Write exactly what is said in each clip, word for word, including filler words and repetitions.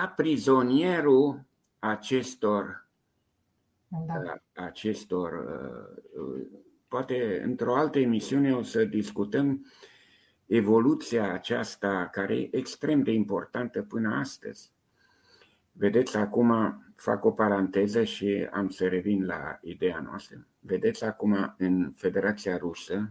era prizonierul acestor, Da. acestor poate într-o altă emisiune o să discutăm evoluția aceasta care e extrem de importantă până astăzi. Vedeți, acum fac o paranteză și am să revin la ideea noastră. Vedeți, acum în Federația Rusă,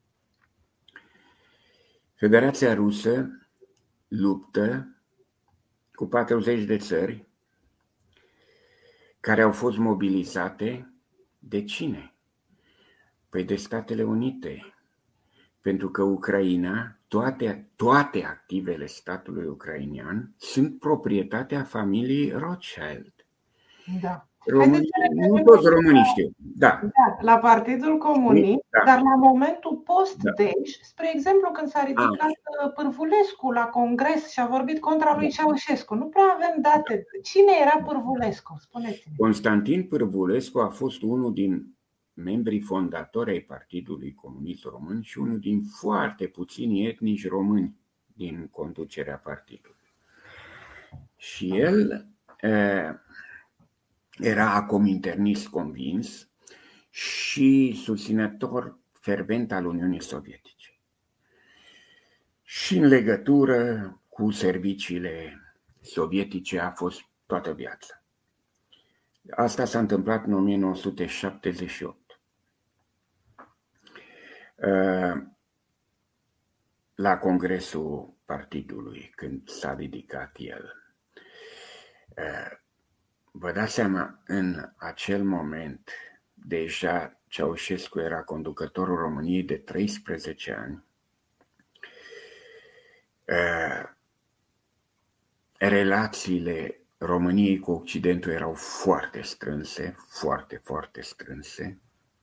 Federația Rusă luptă cu patruzeci de țări care au fost mobilizate de cine? Păi de Statele Unite. Pentru că Ucraina, toate, toate activele statului ucrainean sunt proprietatea familiei Rothschild. Da. Românii, nu toți românii știu. Da. Da, la Partidul Comunist, da. Dar la momentul post-Dej, da. spre exemplu, când s-a ridicat A. Pârvulescu la congres și a vorbit contra lui Ceaușescu, nu prea avem date. Cine era Pârvulescu? Spuneți-mi. Constantin Pârvulescu a fost unul din membrii fondatori ai Partidului Comunist Român și unul din foarte puțini etnici români din conducerea partidului. Și el e, era cominternist convins și susținător fervent al Uniunii Sovietice. Și în legătură cu serviciile sovietice a fost toată viața. Asta s-a întâmplat în o mie nouă sute șaptezeci și opt. La congresul partidului, când s-a ridicat el. Vă dați seama, în acel moment, deja Ceaușescu era conducătorul României de treisprezece ani. Relațiile României cu Occidentul erau foarte strânse, foarte, foarte strânse.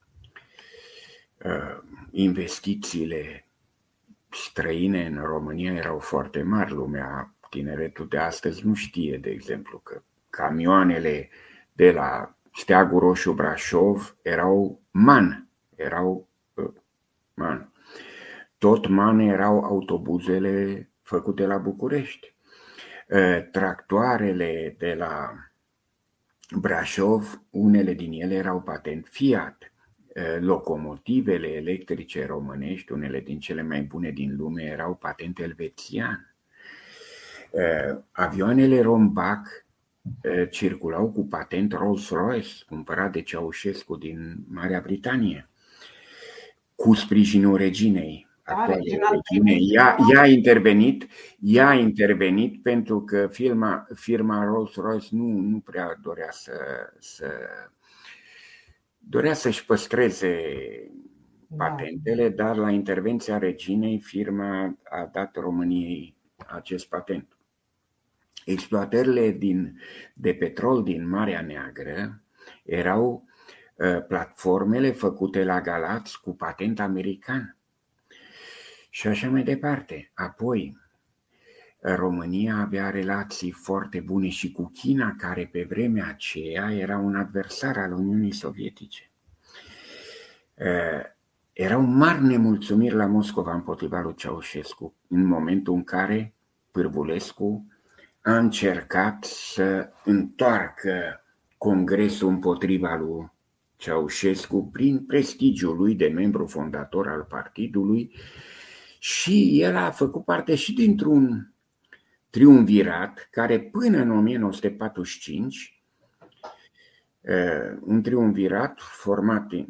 Investițiile străine în România erau foarte mari. Lumea, tineretul de astăzi nu știe, de exemplu, că camioanele de la Steagul Roșu Brașov erau MAN, erau MAN. Tot MAN erau autobuzele făcute la București. Tractoarele de la Brașov, unele din ele erau patent Fiat. Locomotivele electrice românești, unele din cele mai bune din lume, erau patent elvețian. Avioanele Rombac circulau cu patent Rolls-Royce, cumpărat de Ceaușescu din Marea Britanie, cu sprijinul reginei. Ea, ea, a intervenit, ea a intervenit pentru că firma, firma Rolls-Royce nu, nu prea dorea să, să dorea să-și păstreze patentele, dar la intervenția reginei firma a dat României acest patent. Exploatările din, de petrol din Marea Neagră erau uh, platformele făcute la Galați cu patent american. Și așa mai departe. Apoi, România avea relații foarte bune și cu China, care pe vremea aceea era un adversar al Uniunii Sovietice. Erau mari nemulțumiri la Moscova împotriva lui Ceaușescu, în momentul în care Pârvulescu a încercat să întoarcă Congresul împotriva lui Ceaușescu prin prestigiul lui de membru fondator al partidului. Și el a făcut parte și dintr-un triumvirat care până în o mie nouă sute patruzeci și cinci, un triumvirat format din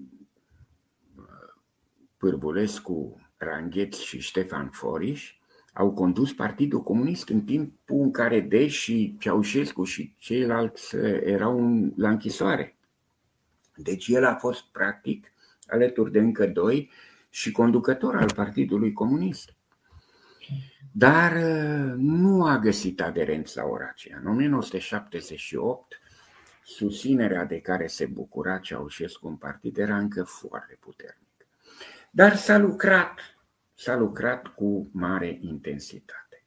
Pârvulescu, Rangheț și Ștefan Foriș, au condus Partidul Comunist în timpul în care Dej și Ceaușescu și ceilalți erau la închisoare. Deci el a fost practic, alături de încă doi, și conducător al Partidului Comunist. Dar nu a găsit aderență la ora aceea. În o mie nouă sute șaptezeci și opt, susținerea de care se bucura Ceaușescu în partid era încă foarte puternică. Dar s-a lucrat, s-a lucrat cu mare intensitate.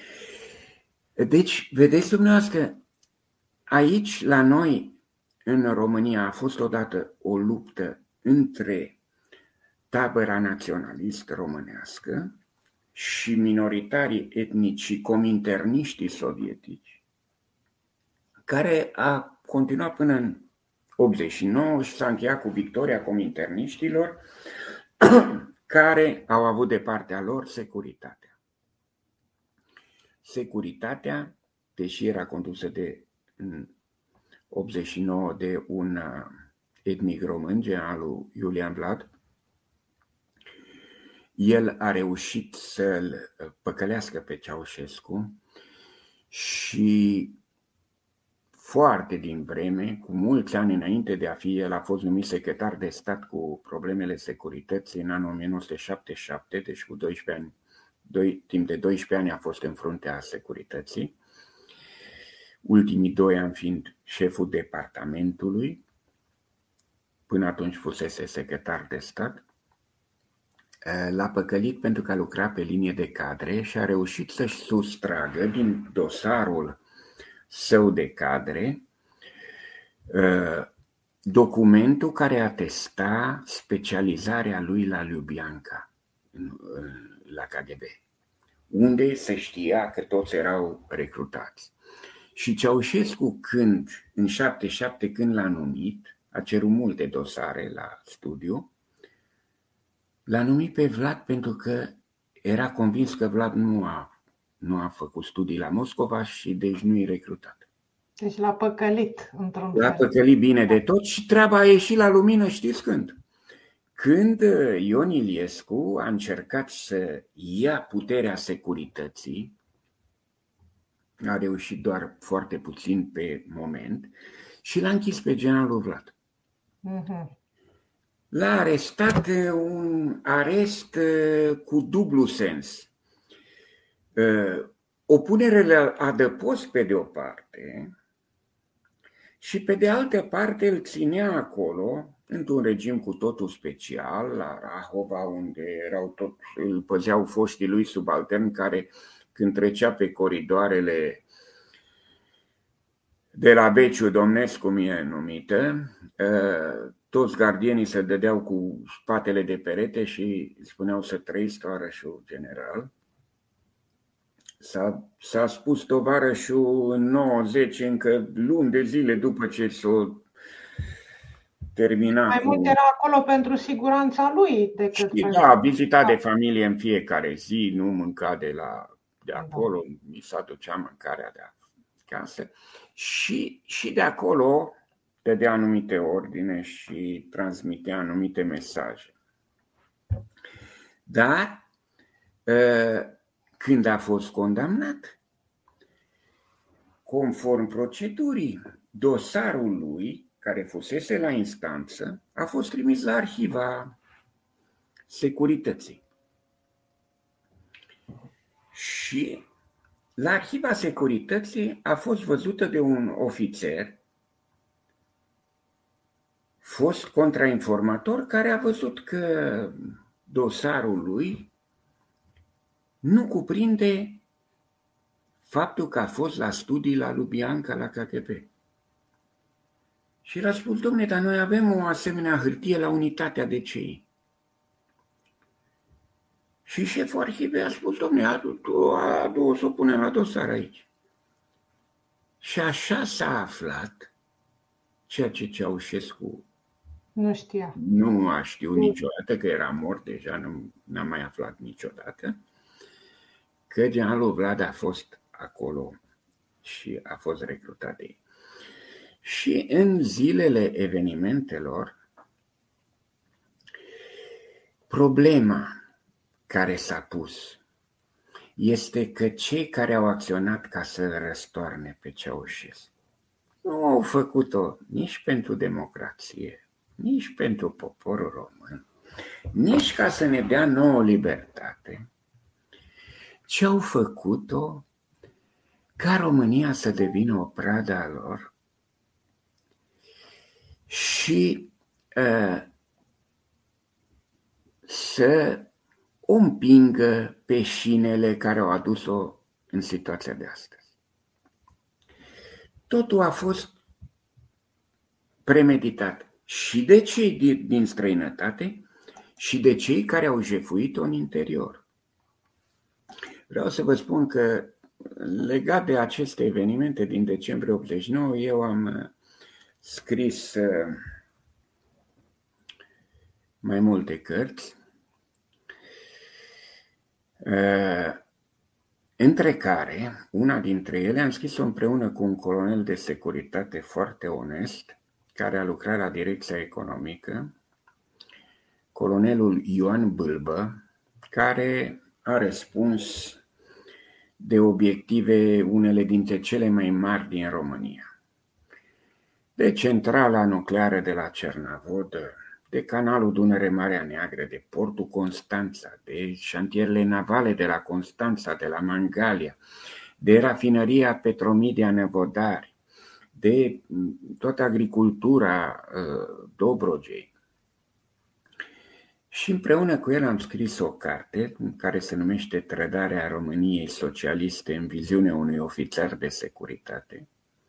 Deci, vedeți dumneavoastră, aici, la noi, în România, a fost odată o luptă între tabăra naționalistă românească și minoritarii etnici și cominterniștii sovietici, care a continuat până în optzeci și nouă și s-a încheiat cu victoria cominterniștilor, care au avut de partea lor securitatea. Securitatea, deși era condusă de în optzeci și nouă de un etnic român, generalul Iulian Vlad, el a reușit să-l păcălească pe Ceaușescu și foarte din vreme, cu mulți ani înainte de a fi, el a fost numit secretar de stat cu problemele securității în anul o mie nouă sute șaptezeci și șapte, deci cu doisprezece ani, doi, timp de doisprezece ani a fost în fruntea securității, ultimii doi ani fiind șeful departamentului, până atunci fusese secretar de stat. L-a păcălit pentru că a lucrat pe linie de cadre și a reușit să-și sustragă din dosarul său de cadre documentul care atesta specializarea lui la Ljubljanka, la K G B, unde se știa că toți erau recrutați. Și Ceaușescu, când, în șaptezeci și șapte, când l-a numit, a cerut multe dosare la studiu, l-a numit pe Vlad pentru că era convins că Vlad nu a, nu a făcut studii la Moscova și deci nu-i recrutat. Deci l-a păcălit într-un fel. L-a păcălit bine de tot și treaba a ieșit la lumină, știți când? Când Ion Iliescu a încercat să ia puterea securității, a reușit doar foarte puțin pe moment și l-a închis pe generalul Vlad. Uh-huh. L-a arestat, un arest cu dublu sens. O punere la adăpost pe de o parte și pe de altă parte îl ținea acolo, într-un regim cu totul special, la Rahova, unde erau tot, îl păzeau foștii lui subalterni care, când trecea pe coridoarele de la Beciu Domnesc, cum e numită, toți gardienii se dădeau cu spatele de perete și spuneau să trăiți tovarășul general. S-a, s-a spus tovarășul în nouăzeci, încă luni de zile după ce s-o termina. Mai cu... mult era acolo pentru siguranța lui decât și, pentru... da, vizita de familie în fiecare zi, nu mânca de, la, de acolo, da. Mi s-a ducea mâncarea de acasă și, și de acolo dădea anumite ordine și transmitea anumite mesaje. Dar când a fost condamnat, conform procedurii, dosarul lui, care fusese la instanță, a fost trimis la arhiva securității. Și la arhiva securității a fost văzută de un ofițer, fost contrainformator, care a văzut că dosarul lui nu cuprinde faptul că a fost la studii la Ljubljanka, la K G B. Și l-a spus, dom'le, dar noi avem o asemenea hârtie la unitatea de C I. Și șeful arhivei a spus, dom'le, adu-o să o punem la dosar aici. Și așa s-a aflat ceea ce Ceaușescu nu știa. Nu a știut niciodată, că era mort deja, nu n-a mai aflat niciodată, că generalul Vlad a fost acolo și a fost recrutat de ei. Și în zilele evenimentelor, problema care s-a pus este că cei care au acționat ca să răstoarne pe Ceaușescu nu au făcut-o nici pentru democrație, nici pentru poporul român, nici ca să ne dea nouă libertate, ci au făcut-o ca România să devină o pradă a lor și uh, să o împingă pe șinele care au adus-o în situația de astăzi. Totul a fost premeditat și de cei din străinătate și de cei care au jefuit-o în interior. Vreau să vă spun că legat de aceste evenimente din decembrie optzeci și nouă, eu am scris mai multe cărți, între care, una dintre ele, am scris-o împreună cu un colonel de securitate foarte onest, care a lucrat la direcția economică, colonelul Ioan Bâlbă, care a răspuns de obiective unele dintre cele mai mari din România. De centrala nucleară de la Cernavodă, de canalul Dunăre-Marea Neagră, de portul Constanța, de șantierele navale de la Constanța, de la Mangalia, de rafinăria Petromidia Năvodari, de toată agricultura uh, Dobrogei. Și împreună cu el am scris o carte care se numește Trădarea României Socialiste în viziunea unui ofițer de securitate,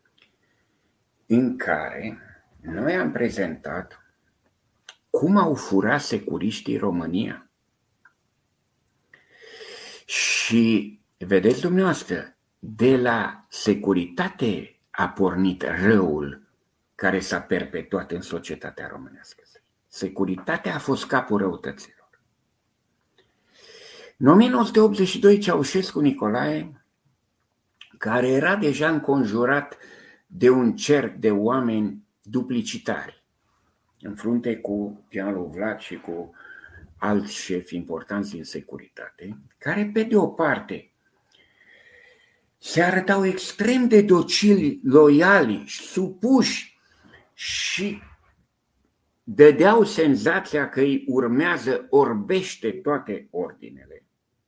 în care noi am prezentat cum au furat securiștii România. Și vedeți dumneavoastră, de la securitate a pornit răul care s-a perpetuat în societatea românească. Securitatea a fost capul răutăților. În o mie nouă sute optzeci și doi, Ceaușescu Nicolae, care era deja înconjurat de un cerc de oameni duplicitari, în frunte cu generalul Vlad și cu alți șefi importanți din securitate, care pe de o parte se arătau extrem de docili, loiali, supuși și dădeau senzația că îi urmează orbește toate ordinele.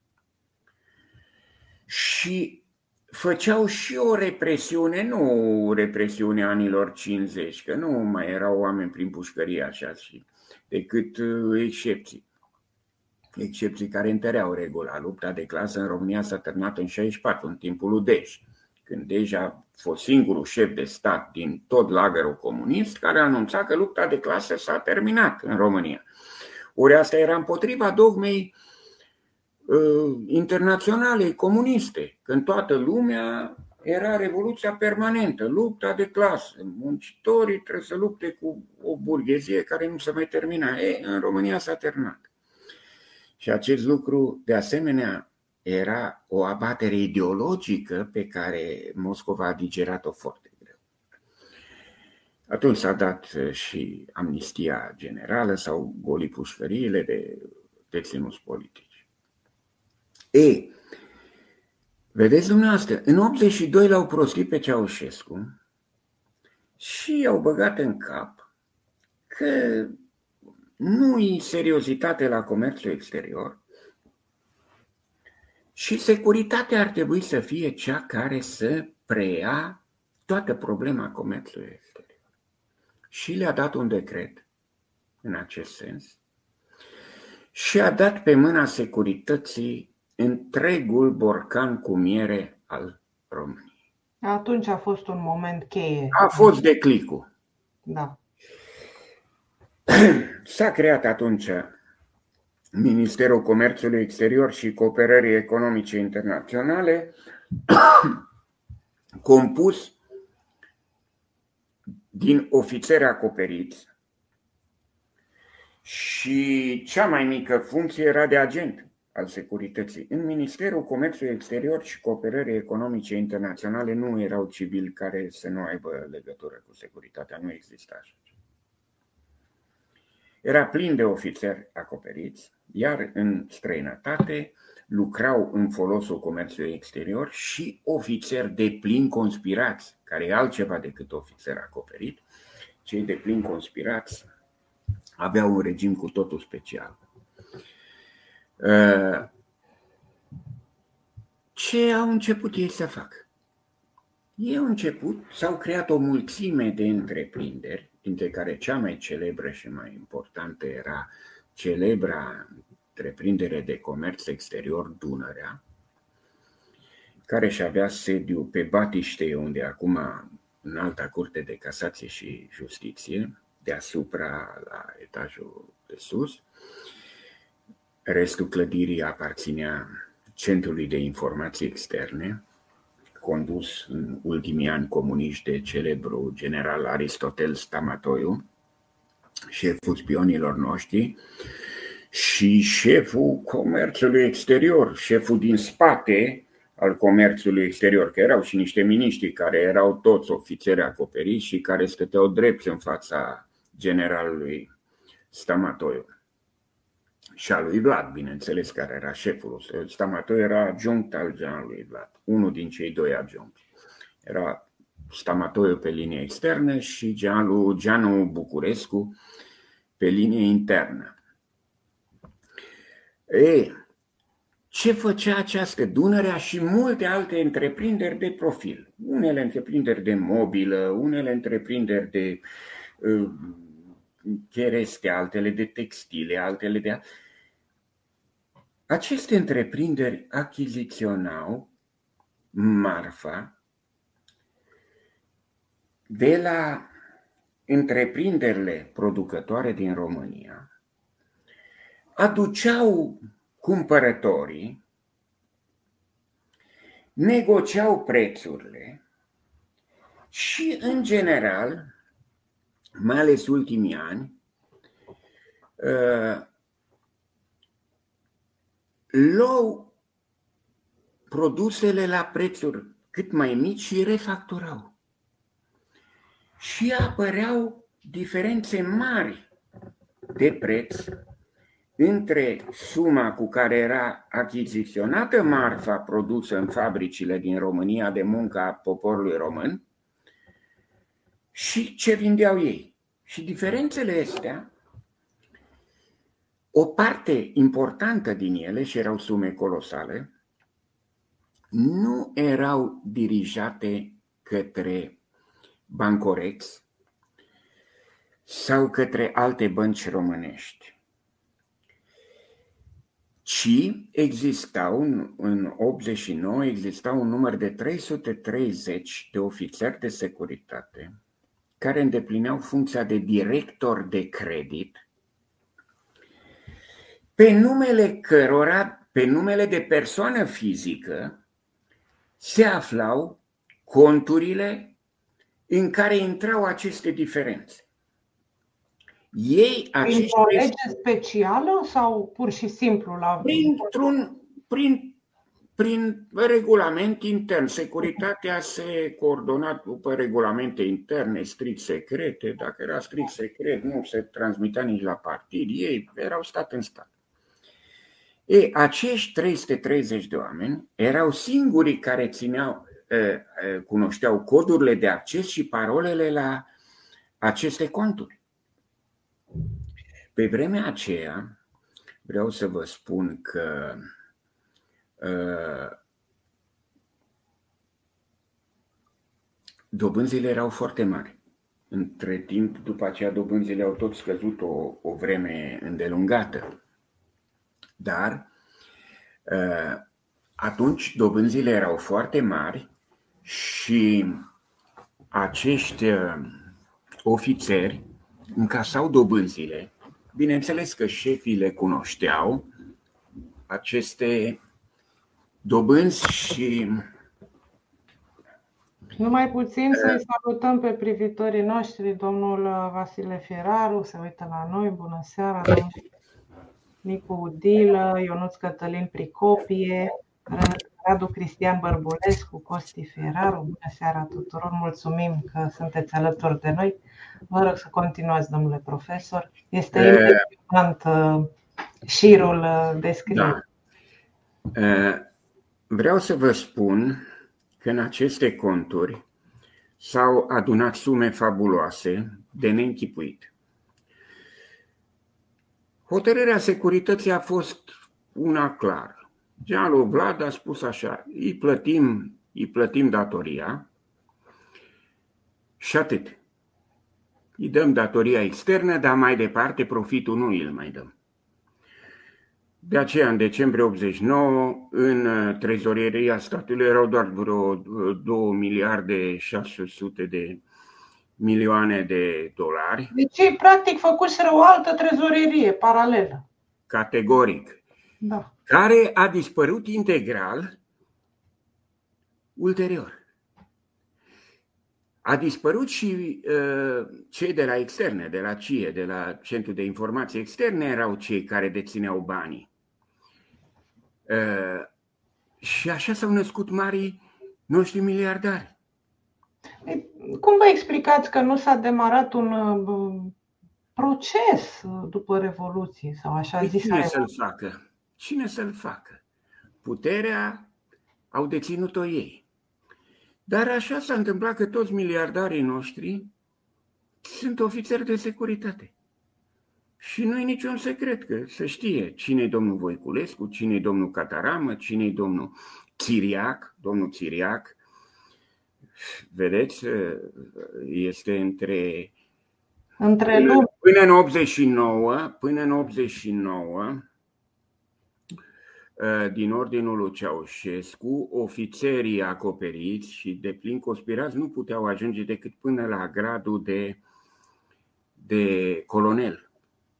Și făceau și o represiune, nu represiunea anilor cincizeci, că nu mai erau oameni prin pușcărie așa, decât excepții. Excepții care întăreau regula. Lupta de clasă în România s-a terminat în șaizeci și patru, în timpul lui Dej, când Dej a fost singurul șef de stat din tot lagărul comunist care a anunțat că lupta de clasă s-a terminat în România. Ori asta era împotriva dogmei uh, internaționale comuniste, când toată lumea era revoluția permanentă, lupta de clasă. Muncitorii trebuie să lupte cu o burghezie care nu se mai termina. Ei, în România s-a terminat. Și acest lucru, de asemenea, era o abatere ideologică pe care Moscova a digerat-o foarte greu. Atunci s-a dat și amnistia generală sau goli pușcăriile de deținuți politici. Ei, vedeți dumneavoastră, în optzeci și doi l-au prostit pe Ceaușescu și i-au băgat în cap că nu-i seriozitate la comerțul exterior și securitatea ar trebui să fie cea care să preia toată problema comerțului exterior. Și le-a dat un decret în acest sens și a dat pe mâna securității întregul borcan cu miere al României. Atunci a fost un moment cheie. A fost declicul. Da. S-a creat atunci Ministerul Comerțului Exterior și Cooperării Economice Internaționale, compus din ofițeri acoperiți și cea mai mică funcție era de agent al securității. În Ministerul Comerțului Exterior și Cooperării Economice Internaționale nu erau civili care să nu aibă legătură cu securitatea, nu exista așa. Era plin de ofițeri acoperiți, iar în străinătate lucrau în folosul comerțului exterior și ofițeri de plin conspirați, care e altceva decât ofițer acoperit. Cei de plin conspirați aveau un regim cu totul special. Ce au început ei să facă? Ei au început, s-au creat o mulțime de întreprinderi, dintre care cea mai celebră și mai importantă era celebra întreprindere de comerț exterior Dunărea, care și avea sediu pe Batiștei, unde acum în alta curte de casație și justiție, deasupra la etajul de sus. Restul clădirii aparținea Centrului de Informații Externe condus în ultimii ani comuniști de celebrul general Aristotel Stamatoiu, șeful spionilor noștri și șeful comerțului exterior, șeful din spate al comerțului exterior, că erau și niște miniștri care erau toți ofițeri acoperiți și care stăteau drept în fața generalului Stamatoiu și a lui Vlad, bineînțeles, care era șeful. Stamatoiu era adjunct al generalului Vlad, unul din cei doi adjuncți. Era Stamatoiu pe linie externă și generalul Gianu Bucurescu pe linie internă. E, ce făcea această Dunărea și multe alte întreprinderi de profil? Unele întreprinderi de mobilă, unele întreprinderi de uh, chereste, altele de textile, altele de... Aceste întreprinderi achiziționau marfa de la întreprinderile producătoare din România, aduceau cumpărătorii, negociau prețurile și, în general, mai ales ultimii ani, luau produsele la prețuri cât mai mici și refacturau. Și apăreau diferențe mari de preț între suma cu care era achiziționată marfa produsă în fabricile din România de muncă a poporului român și ce vindeau ei. Și diferențele astea, o parte importantă din ele, și erau sume colosale, nu erau dirijate către Bancorex sau către alte bănci românești, ci existau, în optzeci și nouă, existau un număr de trei sute treizeci de ofițeri de securitate care îndeplineau funcția de director de credit, pe numele cărora, pe numele de persoană fizică, se aflau conturile în care intrau aceste diferențe. Ei, printr-o lege specială sau pur și simplu la... Printr-un, prin, prin regulament intern. Securitatea se coordona după regulamente interne strict secrete. Dacă era strict secret, nu se transmitea nici la partid. Ei erau stat în stat. E, acești trei sute treizeci de oameni erau singurii care țineau, cunoșteau codurile de acces și parolele la aceste conturi. Pe vremea aceea, vreau să vă spun că uh, dobânzile erau foarte mari. Între timp, după aceea, dobânzile au tot scăzut o, o vreme îndelungată. Dar uh, atunci dobânzile erau foarte mari și acești uh, ofițeri încasau dobânzile. Bineînțeles că șefii le cunoșteau, aceste dobânzi și... Numai puțin să-i salutăm pe privitorii noștri, domnul Vasile Fieraru, se uită la noi, bună seara, domnul Nicu Udilă, Ionuț Cătălin Pricopie, Radu Cristian Bărbulescu, Costi Fieraru, bună seara tuturor, mulțumim că sunteți alături de noi. Vă rog să continuați, domnule profesor. Este impresionant șirul descris. Da. Vreau să vă spun că în aceste conturi s-au adunat sume fabuloase de neînchipuit. Hotărârea securității a fost una clară. Generalul Vlad a spus așa: îi plătim, îi plătim datoria și atât. Îi dăm datoria externă, dar mai departe profitul nu îl mai dăm. De aceea, în decembrie optzeci și nouă, în trezoreria statului erau doar vreo două miliarde șase sute de milioane de dolari. Deci, practic, făcuseră o altă trezorerie paralelă. Categoric. Da. Care a dispărut integral ulterior. A dispărut și uh, cei de la externe, de la C I E, de la Centrul de Informații Externe, erau cei care dețineau banii. Uh, și așa s-au născut marii noștri miliardari. Cum vă explicați că nu s-a demarat un uh, proces după Revoluție sau așa Păi zis? cine să-l facă? Cine să-l facă? Puterea au deținut-o ei. Dar așa s-a întâmplat că toți miliardarii noștri sunt ofițeri de securitate. Și nu e niciun secret că se știe cine-i domnul Voiculescu, cine-i domnul Cataramă, cine-i domnul Chiriac, domnul Chiriac. Vedeți, este între... Între până, lume. până în optzeci și nouă, până în optzeci și nouă, din ordinul lui Ceaușescu, ofițerii acoperiți și de plin conspirați nu puteau ajunge decât până la gradul de, de colonel.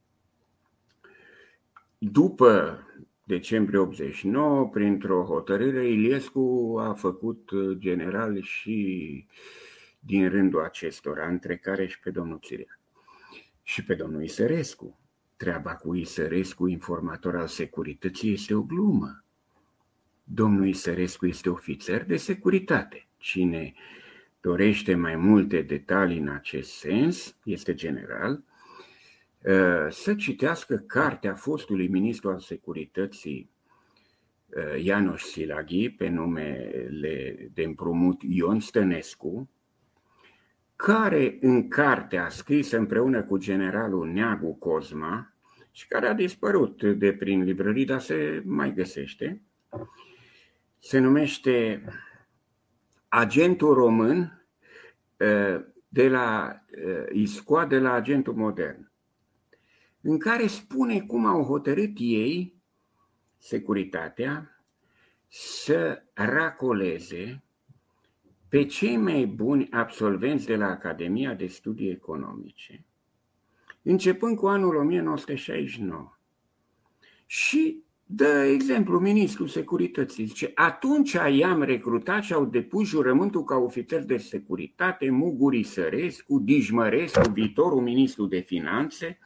După decembrie optzeci și nouă, printr-o hotărâre, Iliescu a făcut general și din rândul acestora, între care și pe domnul Chiriac și pe domnul Isărescu. Treaba cu Isărescu, informator al securității, este o glumă. Domnul Isărescu este ofițer de securitate. Cine dorește mai multe detalii în acest sens, este general, să citească cartea fostului ministru al securității János Szilágyi, pe numele de împrumut Ion Stănescu, care în cartea scrisă împreună cu generalul Neagu Cozma și care a dispărut de prin librării, dar se mai găsește, se numește Agentul român de la Iscoa de la Agentul modern, în care spune cum au hotărât ei, securitatea, să racoleze pe cei mai buni absolvenți de la Academia de Studii Economice, începând cu anul o mie nouă sute șaizeci și nouă. Și dă exemplu ministrul securității. Zice, atunci i-am recrutat și au depus jurământul ca ofițer de securitate Mugur Isărescu, Dijmărescu, viitorul ministru de finanțe.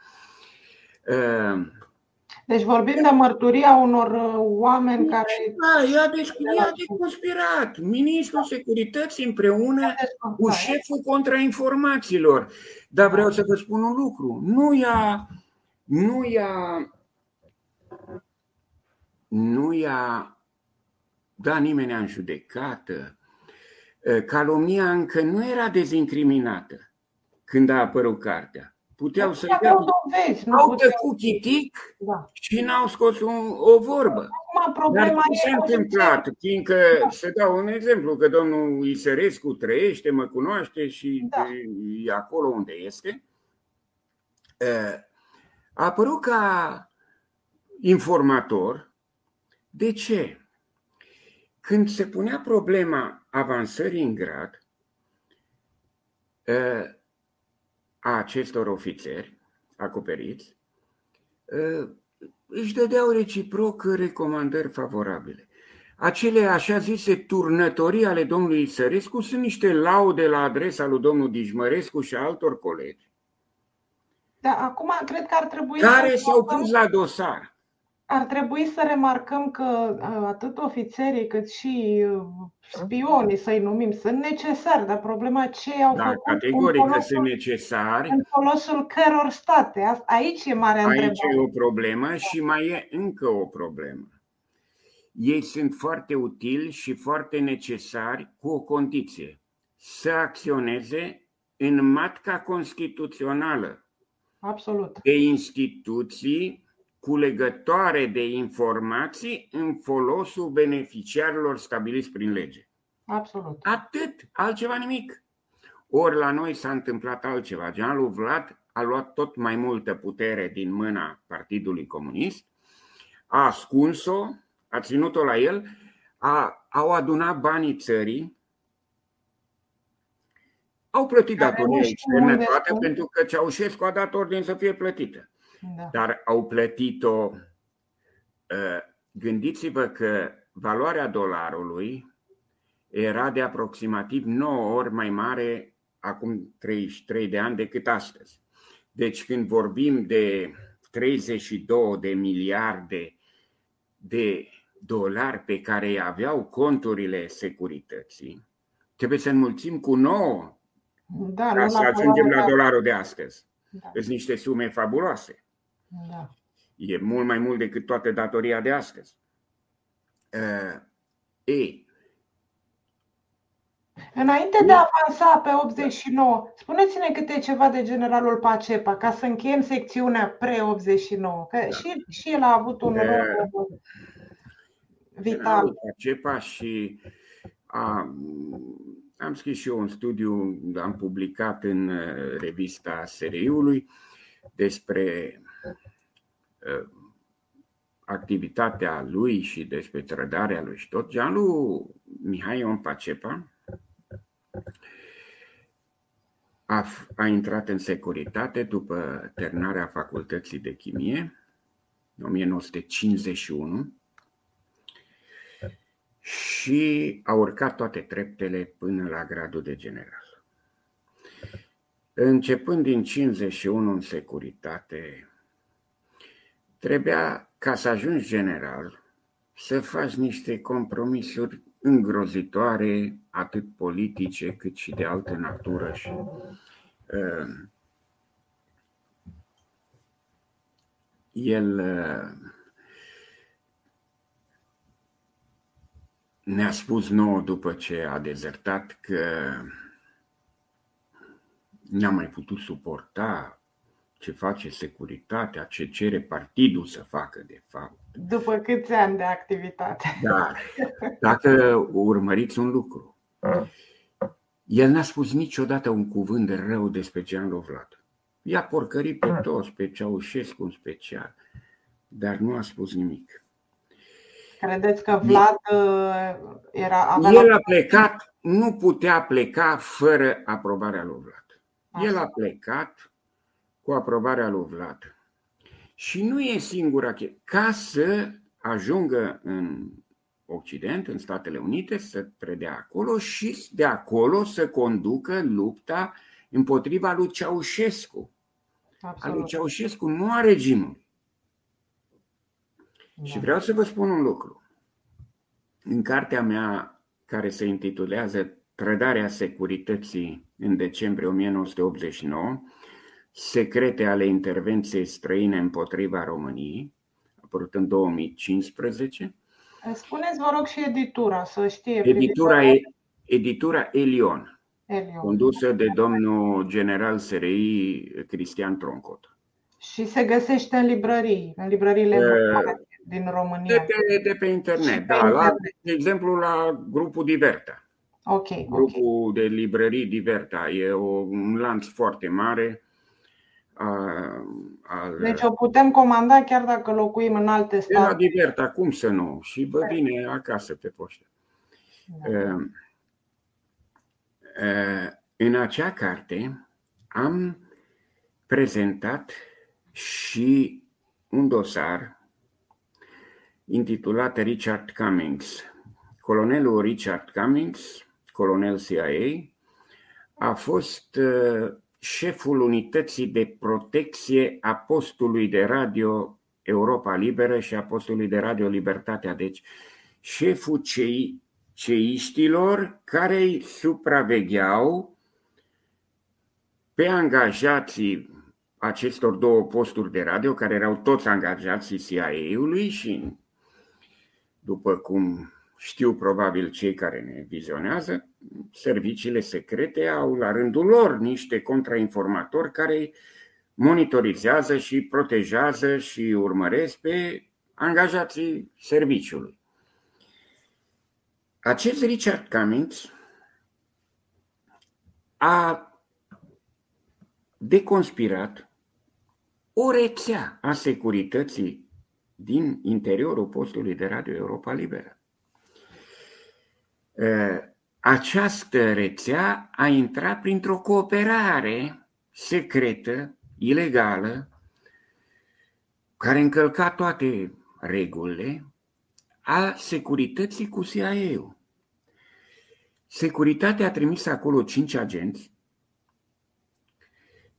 Deci vorbim de mărturia unor oameni care... Da, i-a deconspirat. Ministrul Securității împreună cu șeful contrainformațiilor. Dar vreau să vă spun un lucru. Nu i-a... Nu i-a... Nu i-a dat nimeni în judecată. Calomnia încă nu era dezincriminată când a apărut cartea. Puteau să dea, au tăcut chitic da. Și n-au scos un, o vorbă. Dar ce s-a întâmplat? Fiindcă, să dau un exemplu, că domnul Isărescu trăiește, mă cunoaște și da. E acolo unde este, a apărut ca informator. De ce? Când se punea problema avansării în grad a acestor ofițeri acoperiți, își dădeau reciproc recomandări favorabile. Acele așa zise turnătorii ale domnului Isărescu sunt niște laude la adresa lui domnul Dijmărescu și altor colegi. Da, acum cred că ar trebui care s-au pus la dosar. Ar trebui să remarcăm că atât ofițerii cât și spionii, să-i numim, sunt necesari, dar problema ce au da, făcut categoric că sunt necesari. În folosul căror state. Aici e marea întrebare. Aici e o problemă și mai e încă o problemă. Ei sunt foarte utili și foarte necesari cu o condiție: să acționeze în matca constituțională. Absolut. De instituții culegătoare de informații în folosul beneficiarilor stabiliți prin lege. Absolut. Atât, altceva nimic. Ori la noi s-a întâmplat altceva. Generalul Vlad a luat tot mai multă putere din mâna Partidului Comunist, a ascuns-o, a ținut-o la el, a, au adunat banii țării, au plătit datoria externă toată, pentru că Ceaușescu a dat ordine să fie plătită. Da. Dar au plătit-o, gândiți-vă că valoarea dolarului era de aproximativ nouă ori mai mare acum treizeci și trei de ani decât astăzi. Deci când vorbim de treizeci și două de miliarde de dolari pe care îi aveau conturile securității, trebuie să înmulțim cu nouă da, ca să ajungem la dolarul de astăzi. Da. Sunt niște sume fabuloase. Da. E mult mai mult decât toată datoria de astăzi. Uh, ei, Înainte de a avansa pe optzeci și nouă, spuneți-ne câte ceva de generalul Pacepa, ca să încheiem secțiunea pre-optzeci și nouă, că da. și, și el a avut un rol uh, vital. Pacepa și a, am scris și eu un studiu, am publicat în revista S R I-ului despre uh, activitatea lui și despre trădarea lui și tot. Gianlu Mihai Ion Pacepa a, a intrat în securitate după terminarea facultății de chimie în o mie nouă sute cincizeci și unu și a urcat toate treptele până la gradul de general. Începând din cincizeci și unu în securitate, trebuia, ca să ajungi general, să faci niște compromisuri îngrozitoare, atât politice cât și de altă natură. Și, uh, el uh, ne-a spus nouă după ce a dezertat că n-a mai putut suporta ce face securitatea, ce cere partidul să facă de fapt. După câți ani de activitate. Dar dacă urmăriți un lucru, el n-a spus niciodată un cuvânt de rău despre Gianlu Vlad. I-a porcărit pe toți, pe Ceaușescu în special, dar nu a spus nimic. Credeți că Vlad era... Avea El a plecat, nu putea pleca fără aprobarea lui Vlad. Așa. El a plecat cu aprobarea lui Vlad. Și nu e singura chestie. Ca să ajungă în Occident, în Statele Unite, să predea acolo și de acolo să conducă lupta împotriva lui Ceaușescu. A lui Ceaușescu, nu a regimului. Da. Și vreau să vă spun un lucru. În cartea mea, care se intitulează Trădarea securității în decembrie o mie nouă sute optzeci și nouă, Secrete ale intervenției străine împotriva României, apărut în două mii cincisprezece. Spuneți, vă rog, și editura, să știe. Editura, editura Elion, Elion, condusă de domnul general S R I Cristian Troncot. Și se găsește în librării, în librăriile uh, din România. De pe, de pe internet, pe da, internet. La, de exemplu la grupul Diverta. Okay, grupul okay. de librării Diverta e o, un lanț foarte mare. Al, deci o putem comanda chiar dacă locuim în alte state. De la Diverta, cum să nu? Și vă vine acasă pe poștă. Da. În acea carte am prezentat și un dosar intitulat Richard Cummings. Colonelul Richard Cummings, colonel C I A, a fost șeful unității de protecție a postului de radio Europa Liberă și a postului de radio Libertatea. Deci șeful cei, ceiștilor care îi supravegheau pe angajații acestor două posturi de radio, care erau toți angajații C I A-ului și, după cum știu probabil cei care ne vizionează, serviciile secrete au la rândul lor niște contrainformatori care monitorizează și protejează și urmăresc pe angajații serviciului. Acest Richard Cummings a deconspirat o rețea a securității din interiorul postului de radio Europa Liberă. Această rețea a intrat printr-o cooperare secretă, ilegală, care încălca toate regulile, a securității cu C I A-ul. Securitatea a trimis acolo cinci agenți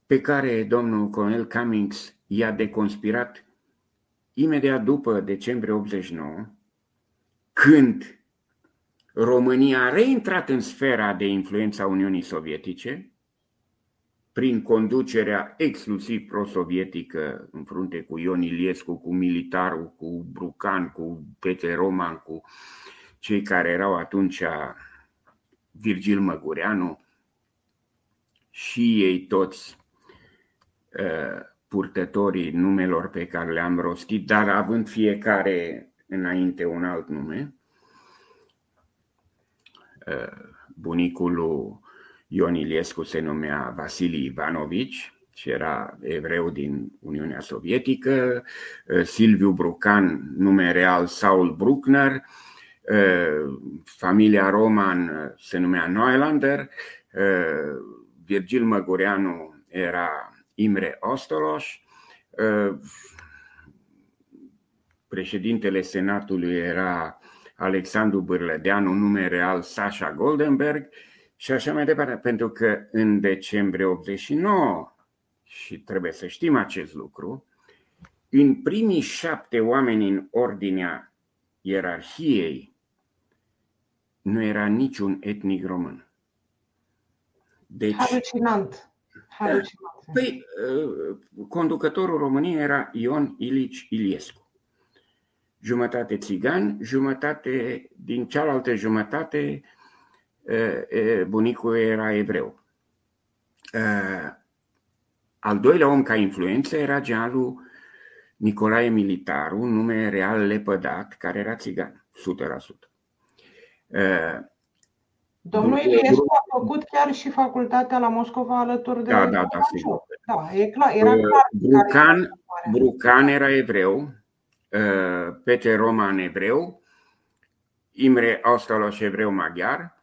pe care domnul colonel Cummings i-a deconspirat imediat după decembrie optzeci și nouă, când România a reintrat în sfera de influență a Uniunii Sovietice, prin conducerea exclusiv pro-sovietică în frunte cu Ion Iliescu, cu Militaru, cu Brucan, cu Petre Roman, cu cei care erau atunci Virgil Măgureanu și ei toți purtătorii numelor pe care le-am rostit, dar având fiecare înainte un alt nume. Bunicul lui Ion Iliescu se numea Vasili Ivanovici și era evreu din Uniunea Sovietică, Silviu Brucan, nume real Saul Bruckner, familia Roman se numea Neulander, Virgil Măgureanu era Imre Ostolos, președintele Senatului era Alexandru Bârlădeanu, nume real Sasha Goldenberg și așa mai departe, pentru că în decembrie optzeci și nouă, și trebuie să știm acest lucru, în primii șapte oameni în ordinea ierarhiei nu era niciun etnic român. Deci, halucinant. Halucinant. Păi, conducătorul României era Ion Ilici Iliescu. Jumătate țigan, jumătate, din cealaltă jumătate, bunicul era evreu. Al doilea om ca influență era generalul Nicolae Militaru, nume real lepădat, care era țigan, o sută la sută. Domnul Iliescu a făcut chiar și facultatea la Moscova alături de... Da, da, da, sigur. Da, e clar, era clar. Brucan, Brucan era evreu, Petre Roman evreu, Imre Ostolos evreu maghiar,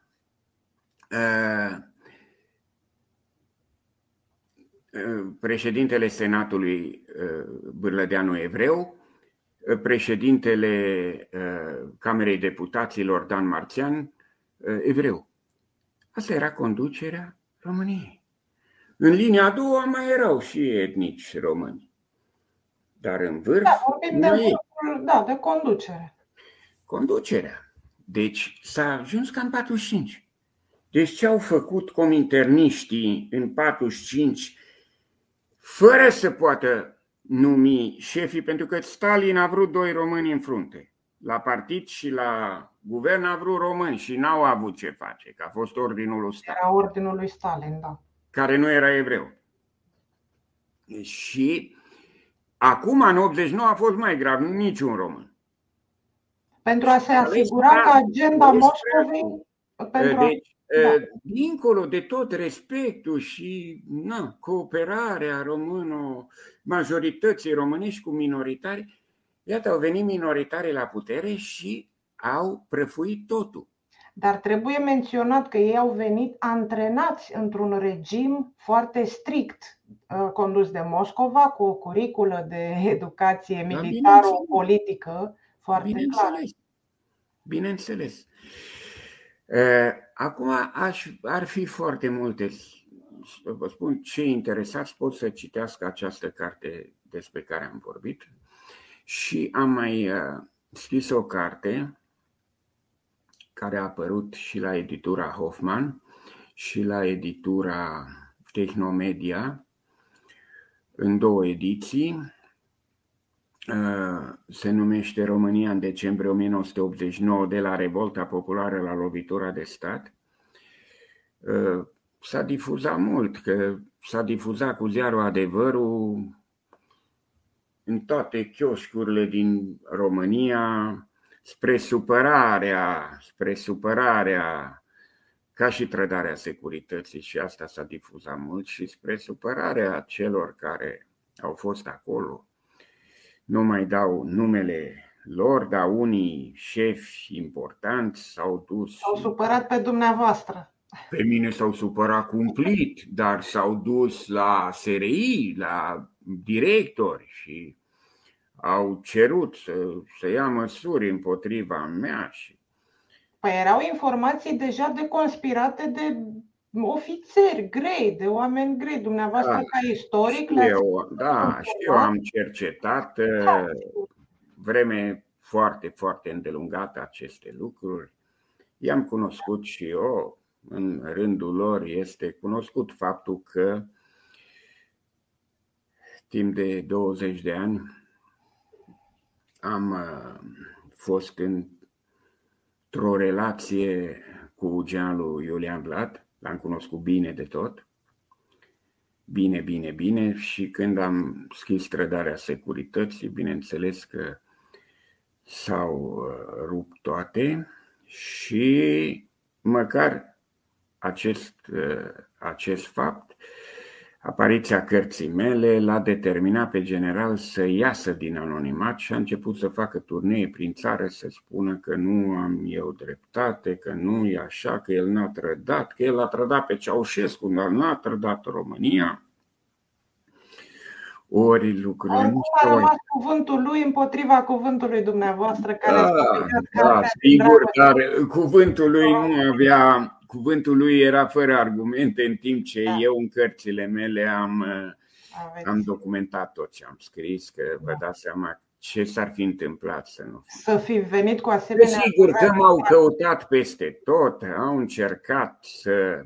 președintele Senatului Bârlădeanu evreu, președintele Camerei Deputaților Dan Marțian evreu. Asta era conducerea României. În linia a doua mai erau și etnici români. Dar în vârf, da, vorbim de, vârful, da, de conducere. Conducerea. Deci s-a ajuns ca în patruzeci și cinci. Deci ce au făcut cominterniștii în patruzeci și cinci, fără să poată numi șefii, pentru că Stalin a vrut doi români în frunte. La partid și la guvern a vrut români și n-au avut ce face, că a fost ordinul lui Stalin. Era ordinul lui Stalin, da. Care nu era evreu. Și acum, în optzeci și nouă, a fost mai grav, niciun român. Pentru a se asigura că agenda Moscovei... Deci, da. Dincolo de tot respectul și na, cooperarea română, majorității românești cu minoritari, iată, au venit minoritari la putere și au prăfuit totul. Dar trebuie menționat că ei au venit antrenați într-un regim foarte strict condus de Moscova, cu o curiculă de educație militară, o politică foarte clară. Bineînțeles. Acum aș, ar fi foarte multe, vă spun, cei interesați pot să citească această carte despre care am vorbit. Și am mai scris o carte care a apărut și la editura Hoffman și la editura Tehnomedia în două ediții. Se numește România în decembrie o mie nouă sute optzeci și nouă, de la revolta populară la lovitura de stat. S-a difuzat mult, că s-a difuzat cu ziarul Adevărul în toate chioșcurile din România, spre supărarea, spre supărarea, ca și trădarea securității, și asta s-a difuzat mult, și spre supărarea celor care au fost acolo. Nu mai dau numele lor, dar unii șefi importanți s-au dus. S-au supărat pe dumneavoastră. Pe mine s-au supărat cumplit, dar s-au dus la S R I, la directori și au cerut să, să ia măsuri împotriva mea. Și... Păi erau informații deja deconspirate de ofițeri grei, de oameni grei. Dumneavoastră, Da, ca istoric, și le-ați eu, da, și eu am cercetat uh, vreme foarte, foarte îndelungată aceste lucruri. I-am cunoscut și eu, în rândul lor este cunoscut faptul că timp de douăzeci de ani am uh, fost într-o relație cu generalul Iulian Vlad, l-am cunoscut bine de tot, bine, bine, bine, și când am scris Trădarea Securității, bineînțeles că s-au uh, rupt toate și măcar acest, uh, acest fapt, apariția cărții mele, l-a determinat pe general să iasă din anonimat și a început să facă turnee prin țară, să spună că nu am eu dreptate, că nu e așa, că el n-a trădat, că el a trădat pe Ceaușescu, dar n-a trădat România. Ori lucrurile nu a rămas cuvântul lui împotriva cuvântului dumneavoastră, care da, da, sigur, dar cuvântul lui nu avea, cuvântul lui era fără argumente, în timp ce da. eu în cărțile mele am, am documentat tot ce am scris, că vă dați seama ce s-ar fi întâmplat să nu fi. Să fi venit cu asemenea... Sigur că m-au căutat peste tot, au încercat să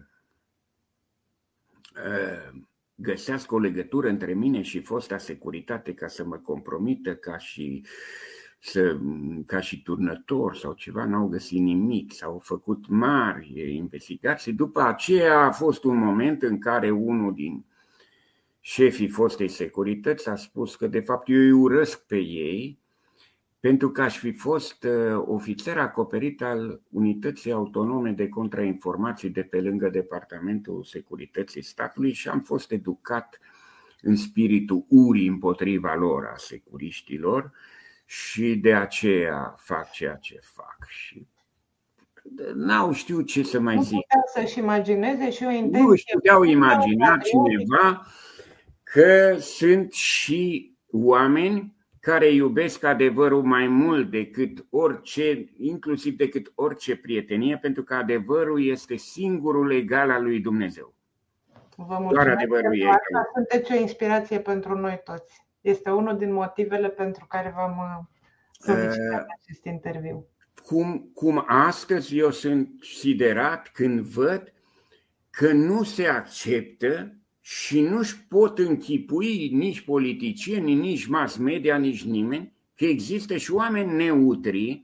uh, găsească o legătură între mine și fosta securitate ca să mă compromită ca și, să, ca și turnător sau ceva, n-au găsit nimic, s-au făcut mari investigații. După aceea a fost un moment în care unul din șefii fostei securități a spus că de fapt eu îi urăsc pe ei pentru că aș fi fost uh, ofițer acoperit al Unității Autonome de Contrainformații de pe lângă Departamentul Securității Statului și am fost educat în spiritul urii împotriva lor, a securiștilor, și de aceea fac ceea ce fac. Și n-au știut ce să mai zic. Nu puteau să-și imagineze și o intenție. Nu își puteau imagina cineva că sunt și oameni care iubesc adevărul mai mult decât orice, inclusiv decât orice prietenie, pentru că adevărul este singurul legal al lui Dumnezeu. Vă mulțumesc. Adevărul e. Asta sunteți o inspirație pentru noi toți. Este unul din motivele pentru care v-am solicitat uh, acest interviu. Cum, cum astăzi eu sunt siderat când văd că nu se acceptă și nu-și pot închipui nici politicieni, nici mass media, nici nimeni, că există și oameni neutri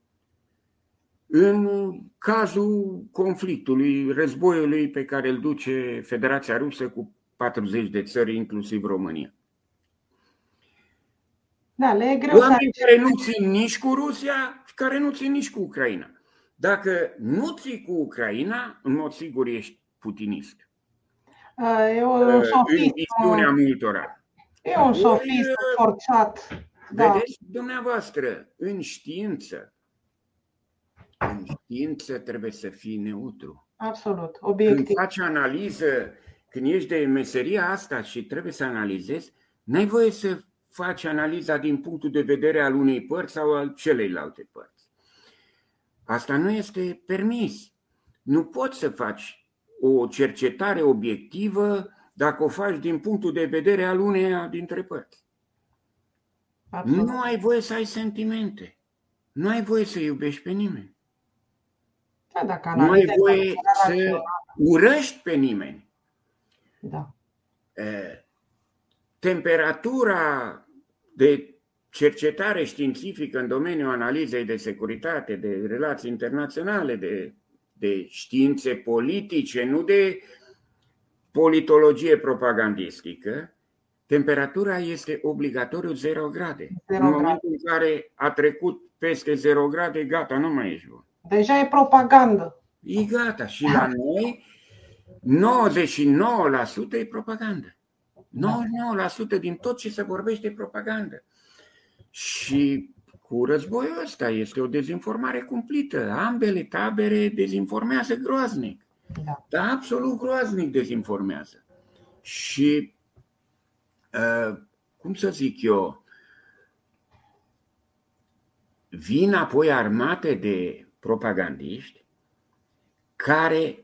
în cazul conflictului, războiului pe care îl duce Federația Rusă cu patruzeci de țări, inclusiv România. Da, le e greu. Oameni care nu țin nici cu Rusia și care nu țin nici cu Ucraina. Dacă nu ții cu Ucraina, în mod sigur ești putinist. E un sofism, în multora. E un sofism forțat. Vedeți, da. Dumneavoastră, în știință, în știință trebuie să fii neutru. Absolut, obiectiv. Când faci analiză, când ești de meseria asta și trebuie să analizezi, n-ai voie să faci analiza din punctul de vedere al unei părți sau al celeilalte părți. Asta nu este permis. Nu poți să faci o cercetare obiectivă dacă o faci din punctul de vedere al uneia dintre părți. Absolut. Nu ai voie să ai sentimente. Nu ai voie să iubești pe nimeni. Da, dacă nu ai voie să urăști pe nimeni. Da. Temperatura de cercetare științifică în domeniul analizei de securitate, de relații internaționale, de de științe politice, nu de politologie propagandistică, temperatura este obligatoriu zero grade. Zero în momentul grade. În care a trecut peste zero grade, gata, nu mai ești bun. Deja e propagandă. E gata. Și la noi nouăzeci și nouă la sută e propagandă. nouăzeci și nouă la sută din tot ce se vorbește e propagandă. Și cu războiul ăsta este o dezinformare cumplită. Ambele tabere dezinformează groaznic. Da. Dar absolut groaznic dezinformează. Și, uh, cum să zic eu, vin apoi armate de propagandiști care